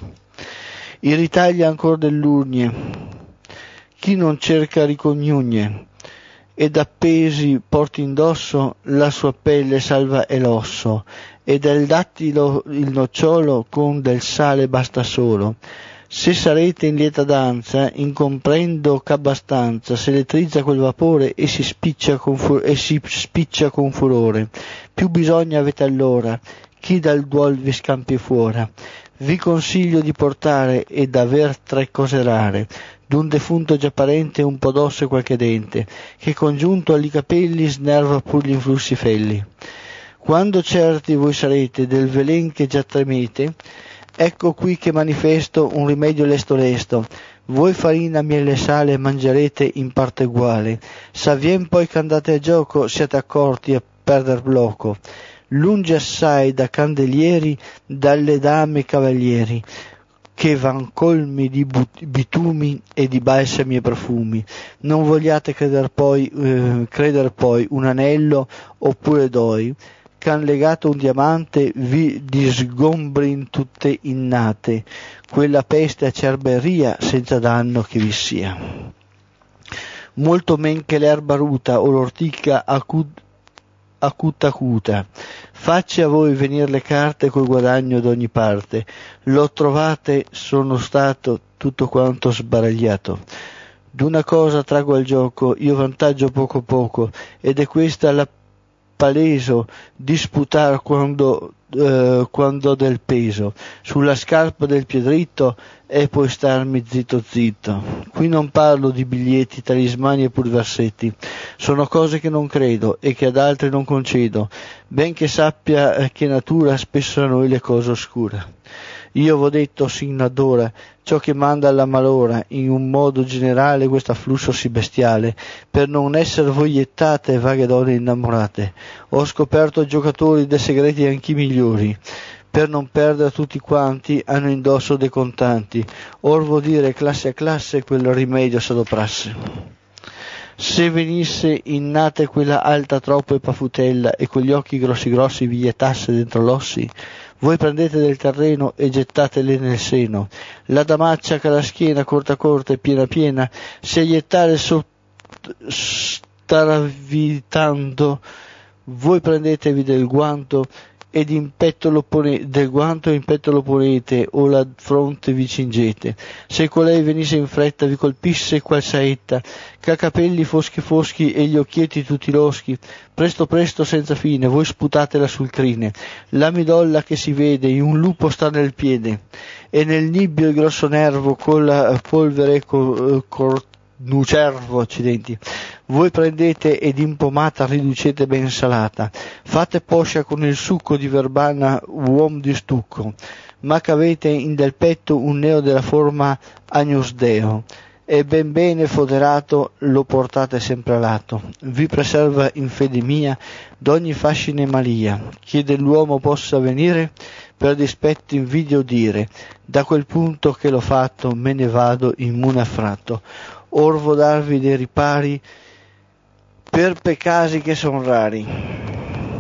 I ritagli ancor dell'urnie, chi non cerca ricognugne, ed appesi porti indosso la sua pelle salva e l'osso, e del dattilo il nocciolo con del sale basta solo. Se sarete in lieta danza, incomprendo ch'abbastanza s'elettrizza quel vapore e si spiccia con, fu- e si spiccia con furore. Più bisogna avete allora, chi dal duol vi scampi fuora. Vi consiglio di portare ed aver tre cose rare, d'un defunto già parente un po' d'osso e qualche dente, che congiunto agli capelli snerva pur gli influssi felli. Quando certi voi sarete del velen che già tremete, ecco qui che manifesto un rimedio lesto lesto. Voi farina, miele e sale mangerete in parte uguale, s'avvien poi ch'andate a gioco siate accorti a perder blocco. Lungi assai da candelieri, dalle dame cavalieri, che van colmi di but- bitumi e di balsami e profumi. Non vogliate creder poi, eh, creder poi un anello oppure doi, c'han legato un diamante vi disgombrin tutte innate, quella peste acerberia senza danno che vi sia. Molto men che l'erba ruta o l'ortica acut acuta acuta, facci a voi venir le carte col guadagno d'ogni parte, l'ho trovate, sono stato tutto quanto sbaragliato. D'una cosa trago al gioco, io vantaggio poco poco, ed è questa la paleso disputar quando, eh, quando del peso, sulla scarpa del pied dritto e poi starmi zitto zitto. Qui non parlo di biglietti, talismani e pur versetti, sono cose che non credo e che ad altri non concedo, ben che sappia che natura spesso a noi le cose oscura. Io v'ho detto sin ad ora ciò che manda alla malora, in un modo generale questo afflusso sì bestiale, per non esser vogliettate e vaghe donne innamorate. Ho scoperto giocatori dei segreti anche migliori, per non perdere tutti quanti hanno indosso dei contanti, or vo dire classe a classe quel rimedio s'adoprasse. Se venisse innate quella alta troppo e pafutella e quegli occhi grossi grossi vi ietasse dentro l'ossi, voi prendete del terreno e gettatele nel seno, la damaccia che la schiena corta corta e piena piena, se iettare so, staravitando, voi prendetevi del guanto ed in petto lo ponete, del guanto in petto lo ponete o la fronte vi cingete. Se colei venisse in fretta vi colpisse qual saetta, che ha capelli foschi foschi e gli occhietti tutti loschi, presto presto senza fine voi sputatela sul crine, la midolla che si vede in un lupo sta nel piede, e nel nibbio il grosso nervo con la polvere co, cor, nucervo, accidenti. Voi prendete ed in pomata riducete ben salata, fate poscia con il succo di verbana uom di stucco, ma che avete in del petto un neo della forma agnus deo, e ben bene foderato lo portate sempre a lato, vi preserva in fede mia d'ogni fascine malia, che dell'uomo possa venire per dispetto invidio dire, da quel punto che l'ho fatto me ne vado immune affratto, or vo darvi dei ripari per peccasi che son rari.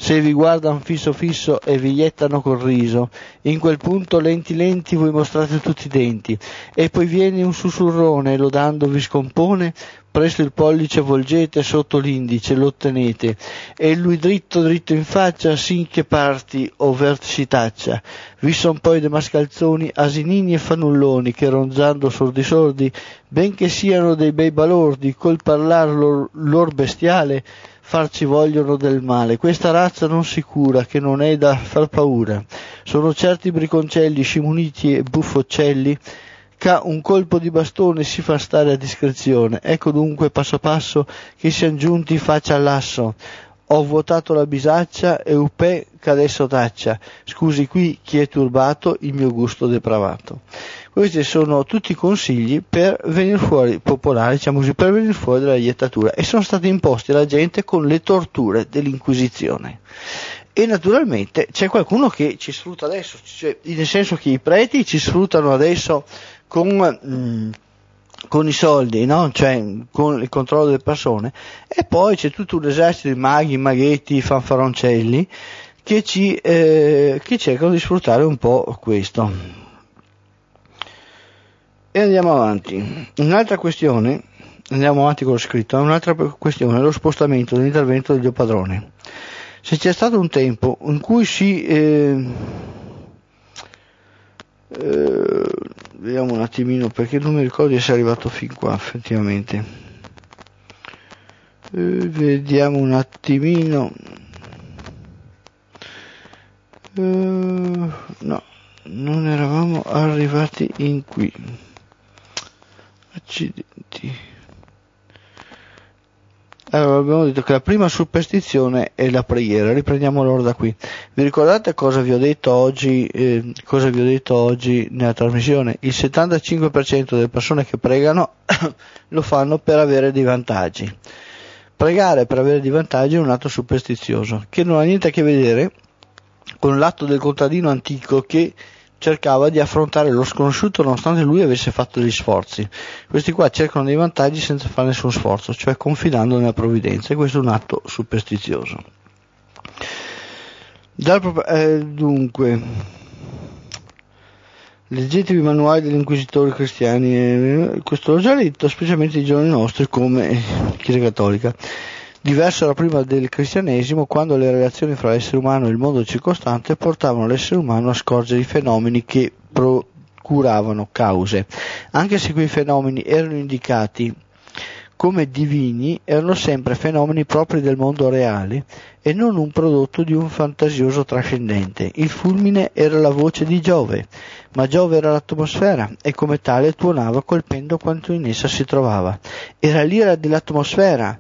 se vi guardan fisso fisso e vi iettano col riso. In quel punto lenti lenti voi mostrate tutti i denti, e poi viene un sussurrone e lodando vi scompone, presto il pollice volgete sotto l'indice, lo tenete, e lui dritto dritto in faccia, sin che parti over si taccia. Vi son poi de mascalzoni, asinini e fanulloni, che ronzando sordi sordi, benché siano dei bei balordi, col parlar lor, lor bestiale, farci vogliono del male. Questa razza non si cura, che non è da far paura. Sono certi briconcelli, scimuniti e buffoccelli, che un colpo di bastone si fa stare a discrezione. Ecco dunque passo passo che siamo giunti faccia all'asso. Ho vuotato la bisaccia e upè che adesso taccia. Scusi qui chi è turbato il mio gusto depravato. Questi sono tutti consigli per venire fuori, popolari, diciamo così, per venire fuori dalla iettatura, e sono stati imposti alla gente con le torture dell'Inquisizione. E naturalmente c'è qualcuno che ci sfrutta adesso, cioè, nel senso che i preti ci sfruttano adesso con, mh, con i soldi, no? Cioè con il controllo delle persone, e poi c'è tutto un esercito di maghi, maghetti, fanfaroncelli che ci eh, che cercano di sfruttare un po' questo. E andiamo avanti. Un'altra questione, andiamo avanti con lo scritto, un'altra questione è lo spostamento dell'intervento del Dio Padrone. Se c'è stato un tempo in cui si eh, eh, vediamo un attimino, perché non mi ricordo di essere arrivato fin qua effettivamente, eh, vediamo un attimino, eh, no, non eravamo arrivati in qui, accidenti. Allora, abbiamo detto che la prima superstizione è la preghiera. Riprendiamo l'ora da qui. Vi ricordate cosa vi ho detto oggi, eh, cosa vi ho detto oggi nella trasmissione? Il settantacinque per cento delle persone che pregano lo fanno per avere dei vantaggi. Pregare per avere dei vantaggi è un atto superstizioso, che non ha niente a che vedere con l'atto del contadino antico che cercava di affrontare lo sconosciuto nonostante lui avesse fatto degli sforzi. Questi qua cercano dei vantaggi senza fare nessun sforzo, cioè confidando nella provvidenza, e questo è un atto superstizioso. Dal, eh, dunque, leggetevi i manuali degli inquisitori cristiani, eh, questo l'ho già letto, specialmente i giorni nostri come Chiesa Cattolica. Diverso era prima del cristianesimo, quando le relazioni fra l'essere umano e il mondo circostante portavano l'essere umano a scorgere i fenomeni che procuravano cause. Anche se quei fenomeni erano indicati come divini, erano sempre fenomeni propri del mondo reale e non un prodotto di un fantasioso trascendente. Il fulmine era la voce di Giove, ma Giove era l'atmosfera e come tale tuonava colpendo quanto in essa si trovava. Era l'ira dell'atmosfera,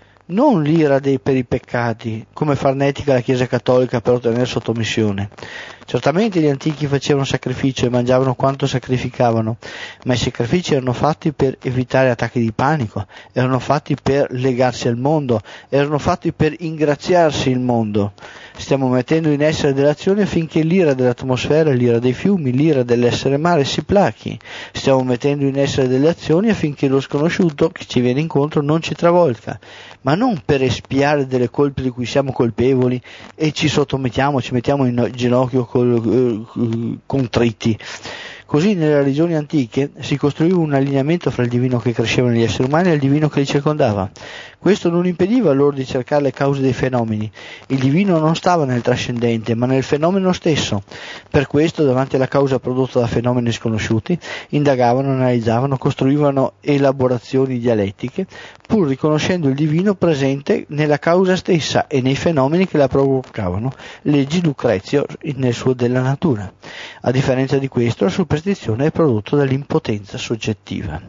non l'ira dei per i peccati, come farnetica la Chiesa Cattolica per ottenere sottomissione. Certamente gli antichi facevano sacrificio e mangiavano quanto sacrificavano, ma i sacrifici erano fatti per evitare attacchi di panico, erano fatti per legarsi al mondo, erano fatti per ingraziarsi il mondo. Stiamo mettendo in essere delle azioni affinché l'ira dell'atmosfera, l'ira dei fiumi, l'ira dell'essere mare si plachi. Stiamo mettendo in essere delle azioni affinché lo sconosciuto che ci viene incontro non ci travolga, ma non per espiare delle colpe di cui siamo colpevoli e ci sottomettiamo, ci mettiamo in ginocchio col, eh, contritti. Così nelle religioni antiche si costruiva un allineamento fra il divino che cresceva negli esseri umani e il divino che li circondava. Questo non impediva loro di cercare le cause dei fenomeni. Il divino non stava nel trascendente, ma nel fenomeno stesso. Per questo, davanti alla causa prodotta da fenomeni sconosciuti, indagavano, analizzavano, costruivano elaborazioni dialettiche, pur riconoscendo il divino presente nella causa stessa e nei fenomeni che la provocavano, leggi Lucrezio nel suo della natura. A differenza di questo, la superstizione è prodotto dall'impotenza soggettiva.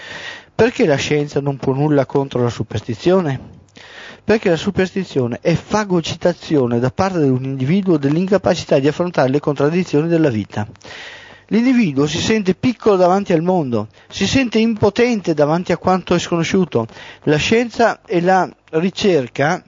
Perché la scienza non può nulla contro la superstizione? Perché la superstizione è fagocitazione da parte di un individuo dell'incapacità di affrontare le contraddizioni della vita. L'individuo si sente piccolo davanti al mondo, si sente impotente davanti a quanto è sconosciuto. La scienza e la ricerca,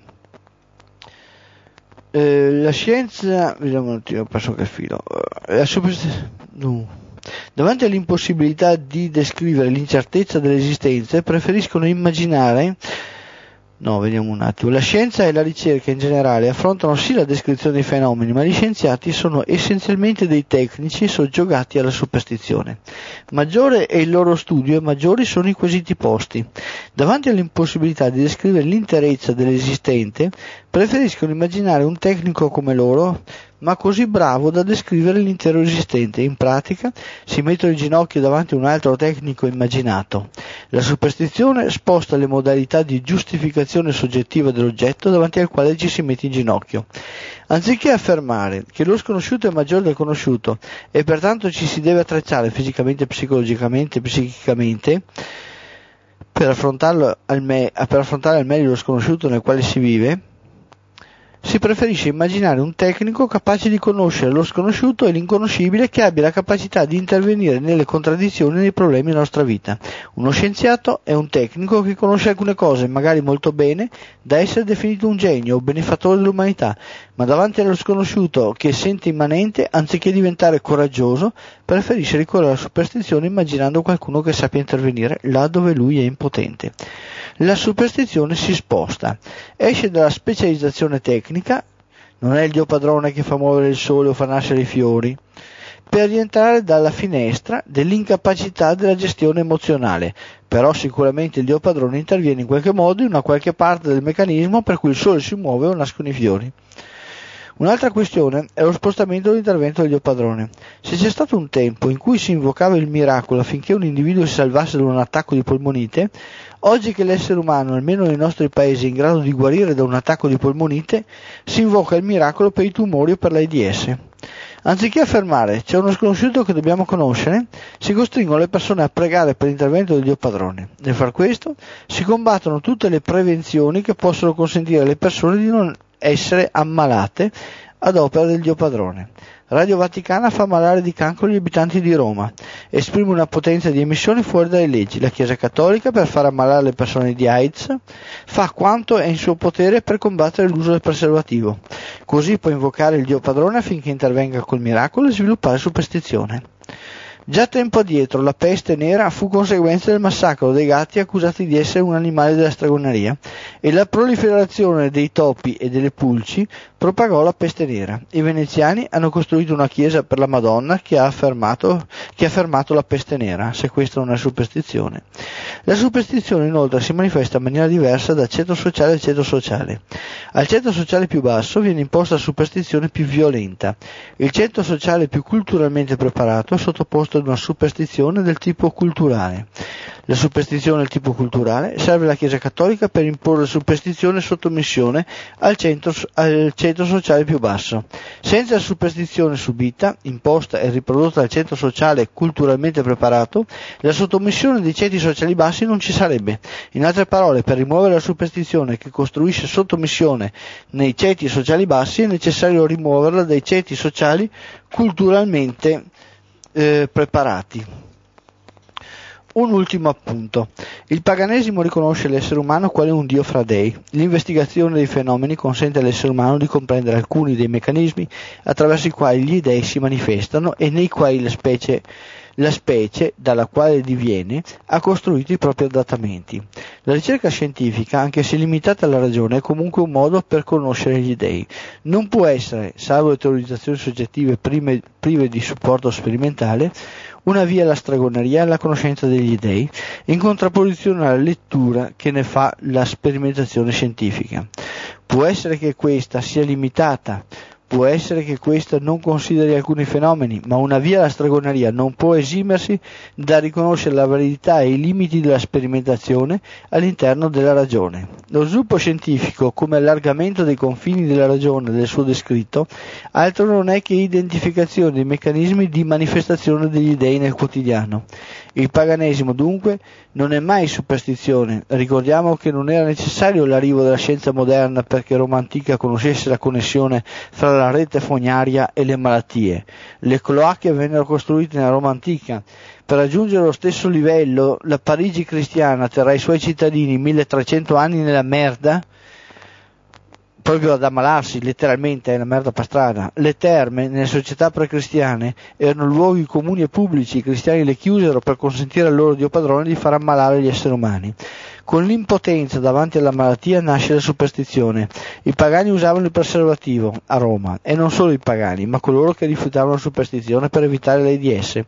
eh, la scienza, vediamo un attimo, passo che filo, la superstizione, no. Davanti all'impossibilità di descrivere l'incertezza dell'esistenza, preferiscono immaginare No, vediamo un attimo. La scienza e la ricerca in generale affrontano sì la descrizione dei fenomeni, ma gli scienziati sono essenzialmente dei tecnici soggiogati alla superstizione. Maggiore è il loro studio e maggiori sono i quesiti posti. Davanti all'impossibilità di descrivere l'interezza dell'esistente, preferiscono immaginare un tecnico come loro, ma così bravo da descrivere l'intero esistente. In pratica si mettono in ginocchio davanti a un altro tecnico immaginato. La superstizione sposta le modalità di giustificazione soggettiva dell'oggetto davanti al quale ci si mette in ginocchio. Anziché affermare che lo sconosciuto è maggiore del conosciuto e pertanto ci si deve attrezzare fisicamente, psicologicamente, psichicamente per affrontarlo al me- per affrontare al meglio lo sconosciuto nel quale si vive, si preferisce immaginare un tecnico capace di conoscere lo sconosciuto e l'inconoscibile, che abbia la capacità di intervenire nelle contraddizioni e nei problemi della nostra vita. Uno scienziato è un tecnico che conosce alcune cose, magari molto bene, da essere definito un genio o benefattore dell'umanità, ma davanti allo sconosciuto che sente immanente, anziché diventare coraggioso, preferisce ricorrere alla superstizione immaginando qualcuno che sappia intervenire là dove lui è impotente. La superstizione si sposta, esce dalla specializzazione tecnica, non è il dio padrone che fa muovere il sole o fa nascere i fiori, per rientrare dalla finestra dell'incapacità della gestione emozionale. Però sicuramente il dio padrone interviene in qualche modo in una qualche parte del meccanismo per cui il sole si muove o nascono i fiori. Un'altra questione è lo spostamento dell'intervento del dio padrone. Se c'è stato un tempo in cui si invocava il miracolo affinché un individuo si salvasse da un attacco di polmonite, oggi che l'essere umano, almeno nei nostri paesi, è in grado di guarire da un attacco di polmonite, si invoca il miracolo per i tumori o per l'AIDS. Anziché affermare c'è uno sconosciuto che dobbiamo conoscere, si costringono le persone a pregare per l'intervento del dio padrone. Nel far questo si combattono tutte le prevenzioni che possono consentire alle persone di non essere ammalate ad opera del dio padrone. Radio Vaticana fa malare di cancro gli abitanti di Roma, esprime una potenza di emissioni fuori dalle leggi. La Chiesa Cattolica, per far ammalare le persone di AIDS, fa quanto è in suo potere per combattere l'uso del preservativo. Così può invocare il dio padrone affinché intervenga col miracolo e sviluppare superstizione. Già tempo addietro la peste nera fu conseguenza del massacro dei gatti accusati di essere un animale della stregoneria, e la proliferazione dei topi e delle pulci propagò la peste nera. I veneziani hanno costruito una chiesa per la Madonna che ha affermato, che ha fermato la peste nera, se questa non è superstizione. La superstizione inoltre si manifesta in maniera diversa da ceto sociale a ceto sociale. Al ceto sociale più basso viene imposta la superstizione più violenta. Il ceto sociale più culturalmente preparato è sottoposto ad una superstizione del tipo culturale. La superstizione del tipo culturale serve alla Chiesa Cattolica per imporre superstizione e sottomissione al, centro, al ceto sociale più basso. Senza la superstizione subita, imposta e riprodotta dal ceto sociale culturalmente preparato, la sottomissione dei ceti sociali bassi non ci sarebbe. In altre parole, per rimuovere la superstizione che costruisce sottomissione nei ceti sociali bassi è necessario rimuoverla dai ceti sociali culturalmente eh, preparati. Un ultimo appunto. Il paganesimo riconosce l'essere umano quale un dio fra dei. L'investigazione dei fenomeni consente all'essere umano di comprendere alcuni dei meccanismi attraverso i quali gli dei si manifestano e nei quali la specie, la specie dalla quale diviene ha costruito i propri adattamenti. La ricerca scientifica, anche se limitata alla ragione, è comunque un modo per conoscere gli dei. Non può essere, salvo le teorizzazioni soggettive prime, prive di supporto sperimentale, una via alla stregoneria e alla conoscenza degli dei, in contrapposizione alla lettura che ne fa la sperimentazione scientifica. Può essere che questa sia limitata, può essere che questa non consideri alcuni fenomeni, ma una via alla stregoneria non può esimersi da riconoscere la validità e i limiti della sperimentazione all'interno della ragione. Lo sviluppo scientifico, come allargamento dei confini della ragione del suo descritto, altro non è che identificazione dei meccanismi di manifestazione degli dei nel quotidiano. Il paganesimo, dunque, non è mai superstizione. Ricordiamo che non era necessario l'arrivo della scienza moderna perché Roma antica conoscesse la connessione fra la rete fognaria e le malattie. Le cloache vennero costruite nella Roma antica. Per raggiungere lo stesso livello, la Parigi cristiana terrà i suoi cittadini milletrecento anni nella merda, proprio ad ammalarsi letteralmente, è una merda pastrana. Le terme nelle società precristiane erano luoghi comuni e pubblici, i cristiani le chiusero per consentire al loro dio padrone di far ammalare gli esseri umani. Con l'impotenza davanti alla malattia nasce la superstizione. I pagani usavano il preservativo a Roma, e non solo i pagani, ma coloro che rifiutavano la superstizione per evitare l'AIDS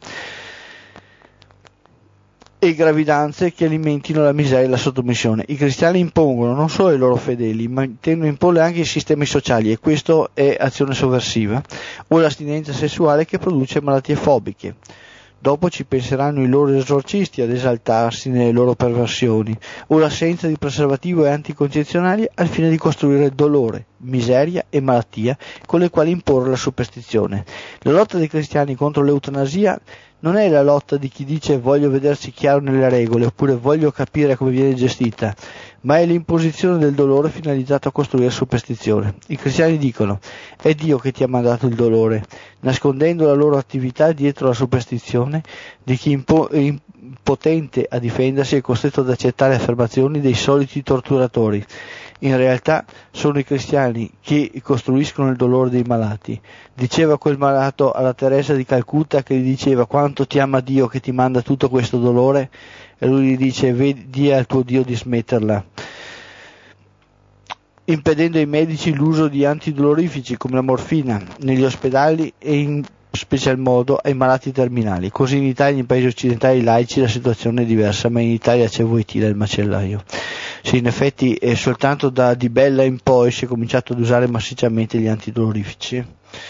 e gravidanze che alimentino la miseria e la sottomissione. I cristiani impongono non solo ai loro fedeli, ma tendono a imporre anche i sistemi sociali, e questo è azione sovversiva, o l'astinenza sessuale che produce malattie fobiche. Dopo ci penseranno i loro esorcisti ad esaltarsi nelle loro perversioni, o l'assenza di preservativo e anticoncezionali al fine di costruire dolore, miseria e malattia con le quali imporre la superstizione. La lotta dei cristiani contro l'eutanasia non è la lotta di chi dice voglio vedersi chiaro nelle regole oppure voglio capire come viene gestita, ma è l'imposizione del dolore finalizzato a costruire superstizione. I cristiani dicono è Dio che ti ha mandato il dolore, nascondendo la loro attività dietro la superstizione di chi impo- è impotente a difendersi è costretto ad accettare affermazioni dei soliti torturatori. In realtà sono i cristiani che costruiscono il dolore dei malati. Diceva quel malato alla Teresa di Calcutta che gli diceva quanto ti ama Dio che ti manda tutto questo dolore, e lui gli dice di al tuo Dio di smetterla, impedendo ai medici l'uso di antidolorifici come la morfina negli ospedali e in special modo ai malati terminali. Così in Italia e in paesi occidentali laici la situazione è diversa, ma in Italia c'è Wojtyla il macellaio. Sì, in effetti è soltanto da Di Bella in poi si è cominciato ad usare massicciamente gli antidolorifici.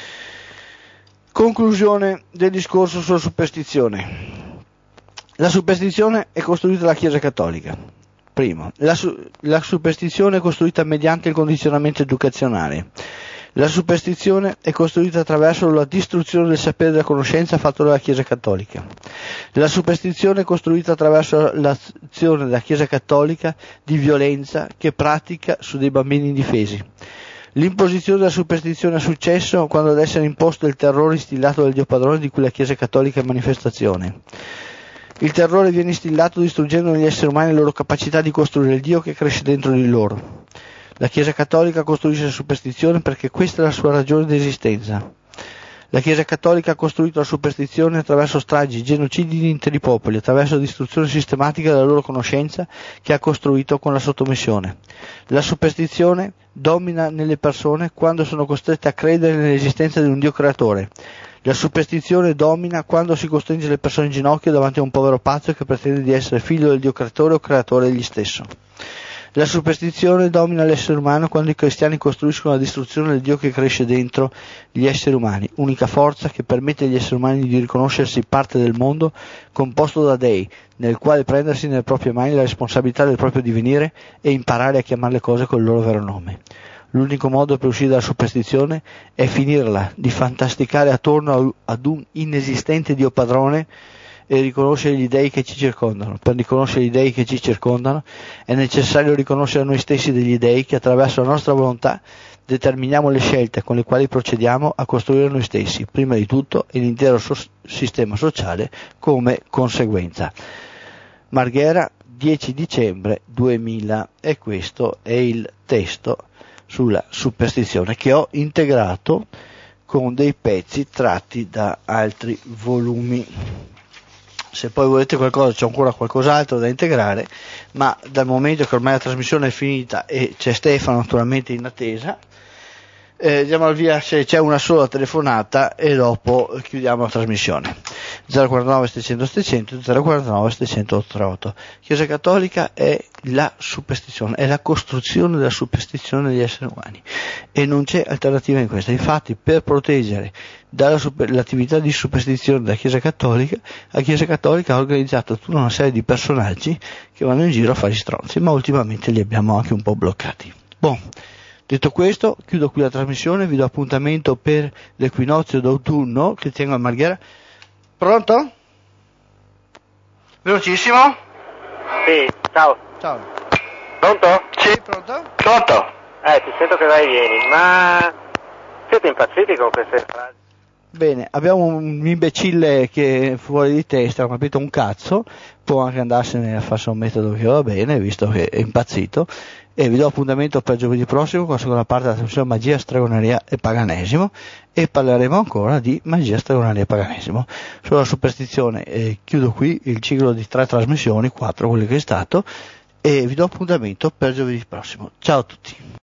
Conclusione del discorso sulla superstizione. La superstizione è costruita dalla Chiesa Cattolica. Primo, la, su- la superstizione è costruita mediante il condizionamento educazionale. La superstizione è costruita attraverso la distruzione del sapere e della conoscenza fatto dalla Chiesa Cattolica. La superstizione è costruita attraverso l'azione della Chiesa Cattolica di violenza che pratica su dei bambini indifesi. L'imposizione della superstizione ha successo quando ad essere imposto il terrore instillato dal Dio Padrone di cui la Chiesa Cattolica è manifestazione. Il terrore viene instillato distruggendo negli esseri umani la loro capacità di costruire il Dio che cresce dentro di loro. La Chiesa Cattolica costruisce la superstizione perché questa è la sua ragione di esistenza. La Chiesa Cattolica ha costruito la superstizione attraverso stragi, genocidi di interi popoli, attraverso la distruzione sistematica della loro conoscenza che ha costruito con la sottomissione. La superstizione domina nelle persone quando sono costrette a credere nell'esistenza di un Dio creatore. La superstizione domina quando si costringe le persone in ginocchio davanti a un povero pazzo che pretende di essere figlio del Dio creatore o creatore egli stesso. La superstizione domina l'essere umano quando i cristiani costruiscono la distruzione del Dio che cresce dentro gli esseri umani, unica forza che permette agli esseri umani di riconoscersi parte del mondo composto da dei, nel quale prendersi nelle proprie mani la responsabilità del proprio divenire e imparare a chiamare le cose col loro vero nome. L'unico modo per uscire dalla superstizione è finirla di fantasticare attorno ad un inesistente Dio padrone e riconoscere gli dei che ci circondano. Per riconoscere gli dei che ci circondano è necessario riconoscere noi stessi degli dei che attraverso la nostra volontà determiniamo le scelte con le quali procediamo a costruire noi stessi, prima di tutto e l'intero so- sistema sociale come conseguenza. Marghera, dieci dicembre duemila, e questo è il testo sulla superstizione che ho integrato con dei pezzi tratti da altri volumi. Se poi volete qualcosa, c'è ancora qualcos'altro da integrare, ma dal momento che ormai la trasmissione è finita e c'è Stefano naturalmente in attesa, eh, andiamo al via se c'è una sola telefonata e dopo chiudiamo la trasmissione. zero quarantanove settecento settecento, zero quarantanove settecento ottantotto. Chiesa Cattolica è la superstizione, è la costruzione della superstizione degli esseri umani e non c'è alternativa in questo. Infatti, per proteggere dalla super, l'attività di superstizione della Chiesa Cattolica, la Chiesa Cattolica ha organizzato tutta una serie di personaggi che vanno in giro a fare gli stronzi, ma ultimamente li abbiamo anche un po' bloccati. Bon, detto questo, chiudo qui la trasmissione, vi do appuntamento per l'equinozio d'autunno che tengo a Marghera. Pronto? Velocissimo? Sì, ciao. Ciao. Pronto? Sì, pronto? Pronto? Eh, ti sento che vai e vieni, ma siete impazziti con queste frasi? Bene, abbiamo un imbecille che è fuori di testa, non ha capito un cazzo, può anche andarsene a farsi un metodo che va bene, visto che è impazzito, e vi do appuntamento per giovedì prossimo con la seconda parte della trasmissione Magia, Stregoneria e Paganesimo, e parleremo ancora di magia, stregoneria e paganesimo. Sulla superstizione eh, chiudo qui il ciclo di tre trasmissioni, quattro quelli che è stato, e vi do appuntamento per giovedì prossimo. Ciao a tutti.